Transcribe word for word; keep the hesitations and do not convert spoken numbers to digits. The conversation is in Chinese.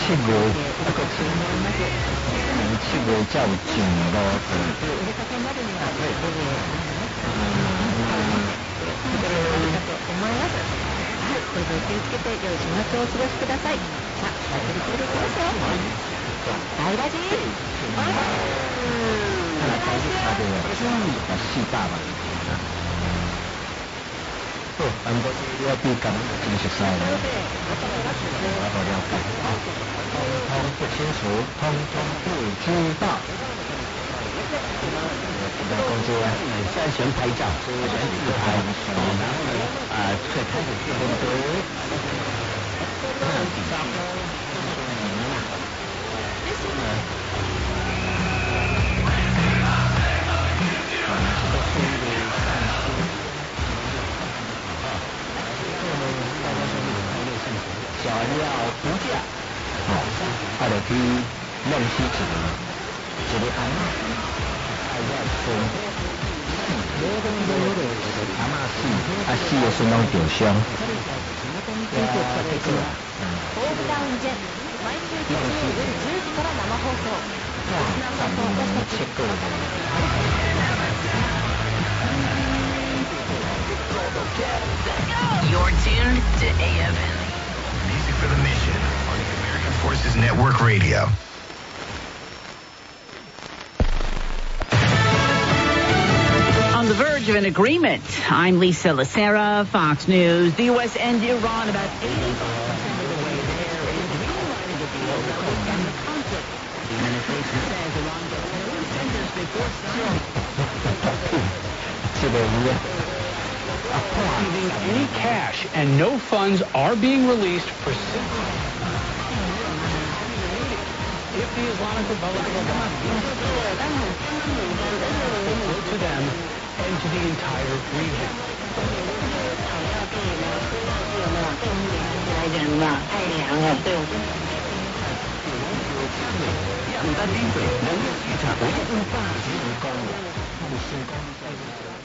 七月一個七七月才有上路これで気をつけて良い週末をお過ごしください。さあ、お送りしていきますよ。大ラジー。 四百萬。好，咁嗰啲一啲咁正熟晒啦，我好了解，通通不清楚，通通不知道。那公司啊，筛选拍照，选自拍，然后呢，啊，最开始是很多，看底下，小料不价，哦，啊，就去弄起一个一个阿嬷，啊，要孙，阿嬷死，啊死的孙拢受伤。 ホームダウンジェ毎週金曜夜じゅうじから生放送。生放送私たち。 You're tuned to A F N. Music for the Mission on the American Forces Network Radio. On the verge of an agreement. I'm Lisa Lacera, Fox News. The U S and Iran about eighty-five percent of the way there in greenlighting a deal that will end the conflict. The administration says Iran gets no incentives before signing. Receiving any cash and no funds are being released for simple. If the Islamic Republic of Iran to them and to the entire region. Yeah,